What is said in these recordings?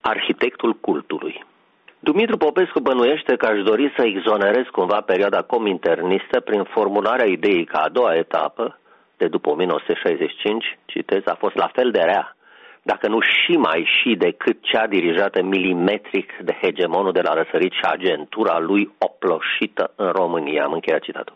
arhitectul cultului. Dumitru Popescu bănuiește că aș dori să exonerez cumva perioada cominternistă prin formularea ideii că a doua etapă, de după 1965, citez, a fost la fel de rea, dacă nu și mai și decât cea dirijată milimetric de hegemonul de la răsărit și agentura lui oploșită în România. Am încheiat citatul.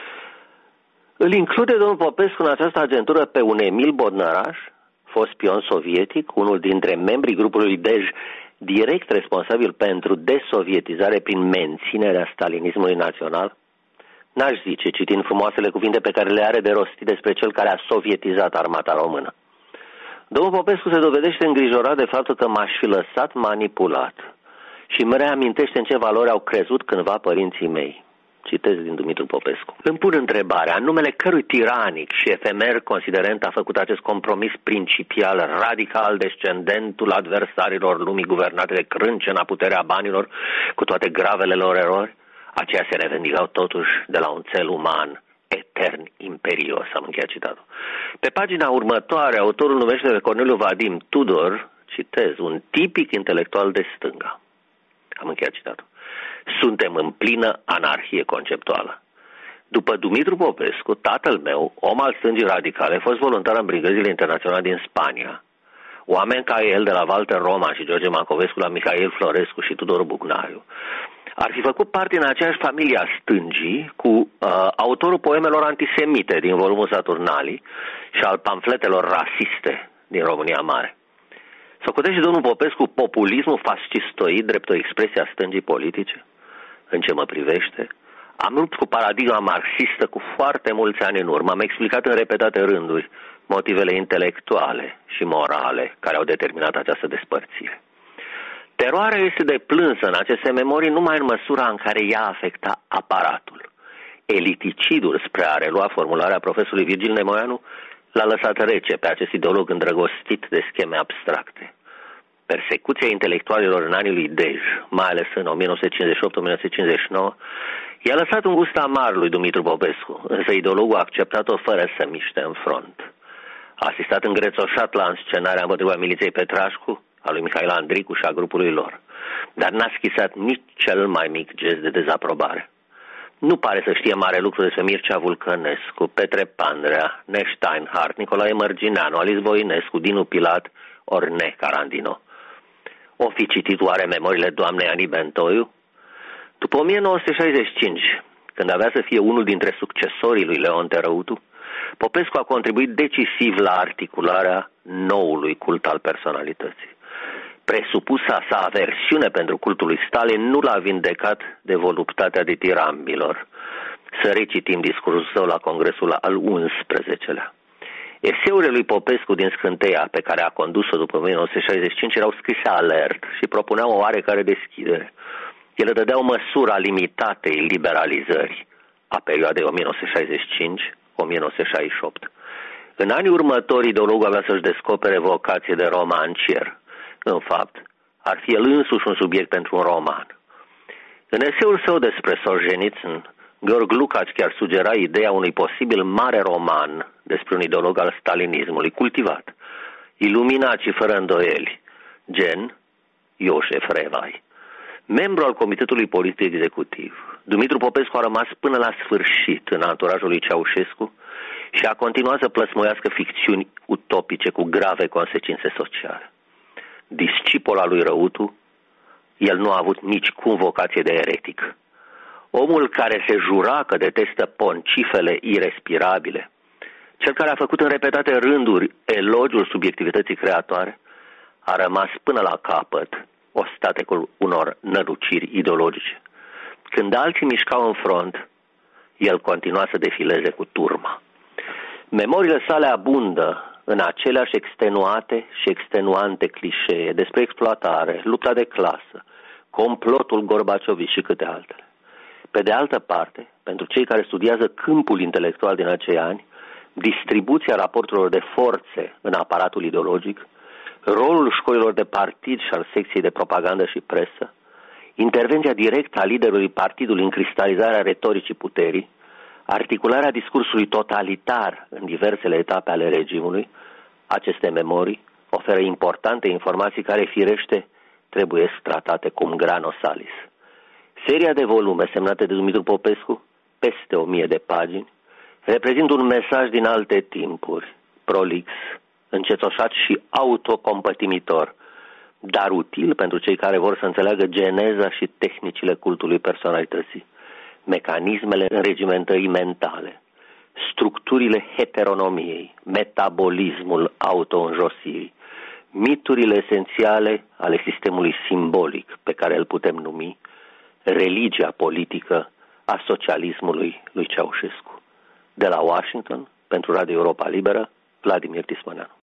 Îl include domnul Popescu în această agentură pe un Emil Bodnăraș, fost spion sovietic, unul dintre membrii grupului Dej, direct responsabil pentru desovietizare prin menținerea stalinismului național? N-aș zice, citind frumoasele cuvinte pe care le are de rostit despre cel care a sovietizat armata română. Domnul Popescu se dovedește îngrijorat de faptul că m-aș fi lăsat manipulat și îmi reamintește în ce valori au crezut cândva părinții mei. Citez din Dumitru Popescu. Îmi pun întrebarea, în numele cărui tiranic și efemer considerent a făcut acest compromis principial, radical, descendentul adversarilor lumii guvernate de crâncena puterea banilor, cu toate gravele lor erori? Aceia se revendicau totuși de la un cel uman, etern, imperios. Am încheiat citatul. Pe pagina următoare, autorul numește pe Corneliu Vadim Tudor, citez, un tipic intelectual de stânga. Am încheiat citatul. Suntem în plină anarhie conceptuală. După Dumitru Popescu, tatăl meu, om al stângii radicale, a fost voluntar în brigăzile internaționale din Spania. Oameni ca el, de la Walter Roman și George Mancovescu la Mihail Florescu și Tudor Bucnariu, ar fi făcut parte din aceeași familie a stângii cu autorul poemelor antisemite din volumul Saturnalii și al pamfletelor rasiste din România Mare. Socotește domnul Popescu populismul fascistoid drept o expresie a stângii politice? În ce mă privește, am rupt cu paradigma marxistă cu foarte mulți ani în urmă. Am explicat în repetate rânduri motivele intelectuale și morale care au determinat această despărțire. Teroarea este de plânsă în aceste memorii numai în măsura în care ea afecta aparatul. Eliticidul, spre a relua formularea profesorului Virgil Nemoianu, l-a lăsat rece pe acest ideolog îndrăgostit de scheme abstracte. Persecuția intelectualilor în anii lui Dej, mai ales în 1958-1959, i-a lăsat un gust amar lui Dumitru Popescu, însă ideologul a acceptat-o fără să miște în front. A asistat îngrețoșat la înscenarea împotriva miliției Petrașcu, a lui Mihail Andricu și a grupului lor, dar n-a schisat nici cel mai mic gest de dezaprobare. Nu pare să știe mare lucru despre Mircea Vulcănescu, Petre Pandrea, Steinhardt, Nicolae Mărgineanu, Alice Voinescu, Dinu Pilat, ori Carandino. O fi citit oare memoriile doamnei Ani Bentoiu? După 1965, când avea să fie unul dintre succesorii lui Leonte Răutu, Popescu a contribuit decisiv la articularea noului cult al personalității. Presupusa sa aversiune pentru cultul lui Stalin nu l-a vindecat de voluptatea ditirambilor. Să recitim discursul său la congresul al 11-lea. Eseurile lui Popescu din Scânteia, pe care a condus-o după 1965, erau scrise alert și propuneau o oarecare deschidere. Ele dădeau măsura limitatei liberalizări a perioadei 1965-1968. În anii următori, ideologul avea să-și descopere vocație de romancier. În fapt, ar fi el însuși un subiect pentru un roman. În eseul său despre Solzhenitsyn, Gheorghe Lukács chiar sugera ideea unui posibil mare roman despre un ideolog al stalinismului, cultivat, iluminat și fără îndoieli, gen Iosef Revai. Membru al Comitetului Politic Executiv, Dumitru Popescu a rămas până la sfârșit în anturajul lui Ceaușescu și a continuat să plăsmuiască ficțiuni utopice cu grave consecințe sociale. Discipol al lui Răutu, el nu a avut nici cum vocație de eretic. Omul care se jura că detestă poncifele irespirabile, cel care a făcut în repetate rânduri elogiul subiectivității creatoare, a rămas până la capăt ostatecul unor năluciri ideologice. Când alții mișcau în front, el continua să defileze cu turma. Memoriile sale abundă în aceleași extenuate și extenuante clișee despre exploatare, lupta de clasă, complotul Gorbaciovich și câte altele. Pe de altă parte, pentru cei care studiază câmpul intelectual din acei ani, distribuția raporturilor de forțe în aparatul ideologic, rolul școlilor de partid și al secției de propagandă și presă, intervenția directă a liderului partidului în cristalizarea retoricii puterii, articularea discursului totalitar în diversele etape ale regimului, aceste memorii oferă importante informații care, firește, trebuie tratate cum grano salis. Seria de volume semnate de Dumitru Popescu, peste 1000 de pagini, reprezintă un mesaj din alte timpuri, prolix, încetoșat și autocompătimitor, dar util pentru cei care vor să înțeleagă geneza și tehnicile cultului personalității, mecanismele înregimentării mentale, structurile heteronomiei, metabolismul auto-înjosirii, miturile esențiale ale sistemului simbolic pe care îl putem numi religia politică a socialismului lui Ceaușescu. De la Washington, pentru Radio Europa Liberă, Vladimir Tismăneanu.